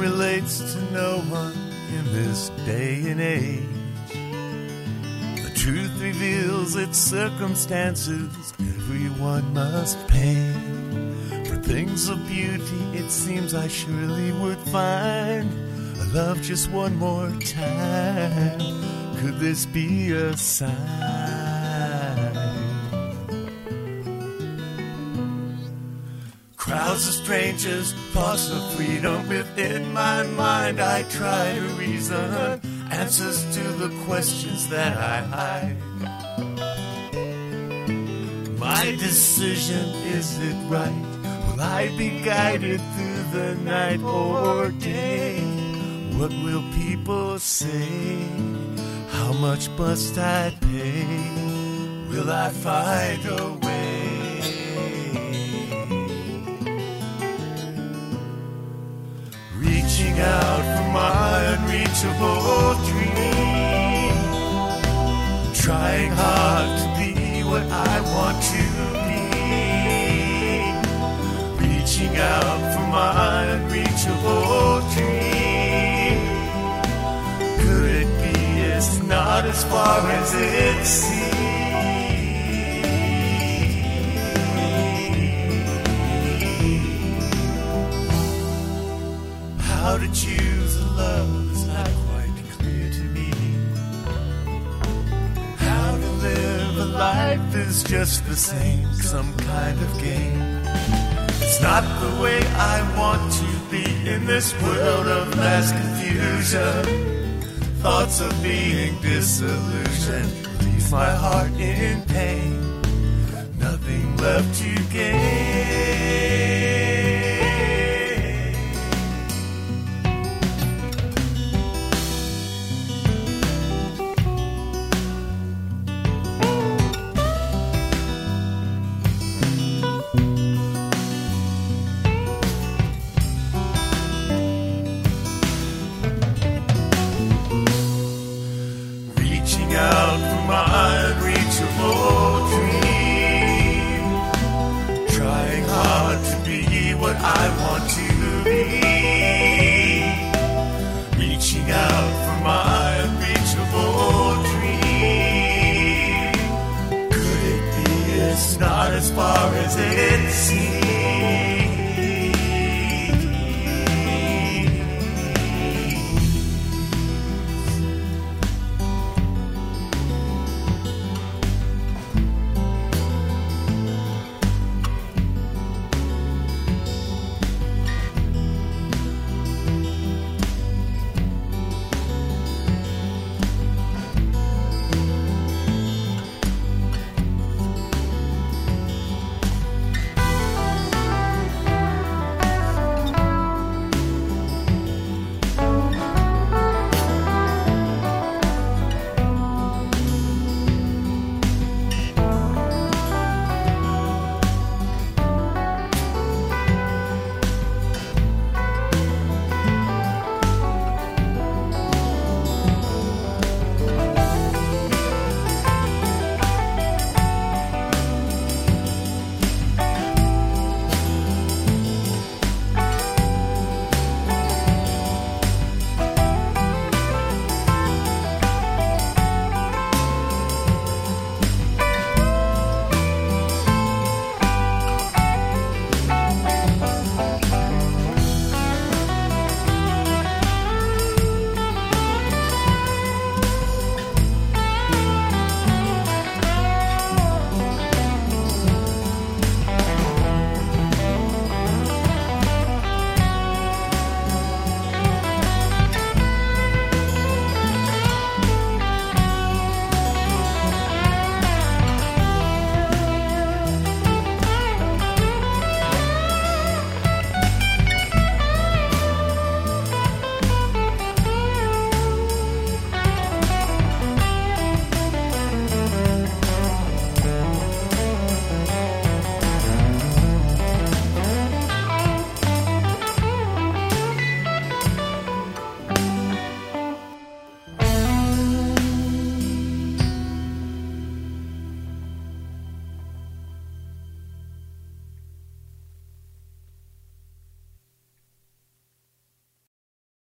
relates to no one in this day and age. The truth reveals its circumstances everyone must pay. For things of beauty it seems I surely would find a love just one more time. Could this be a sign? Crowds of strangers, thoughts of freedom within my mind. I try to reason answers to the questions that I hide. My decision, is it right? Will I be guided through the night or day? What will people say? How much must I pay? Will I find a way? Reaching out for my unreachable dream, trying hard to be what I want to be. Reaching out for my unreachable dream. Could it be it's not as far as it seems? How to choose a love is not quite clear to me. How to live a life is just the same, some kind of game. It's not the way I want to be in this world of mass confusion. Thoughts of being disillusioned leaves my heart in pain. Nothing left to gain. Out for my unreachable dream, trying hard to be what I want to be, reaching out for my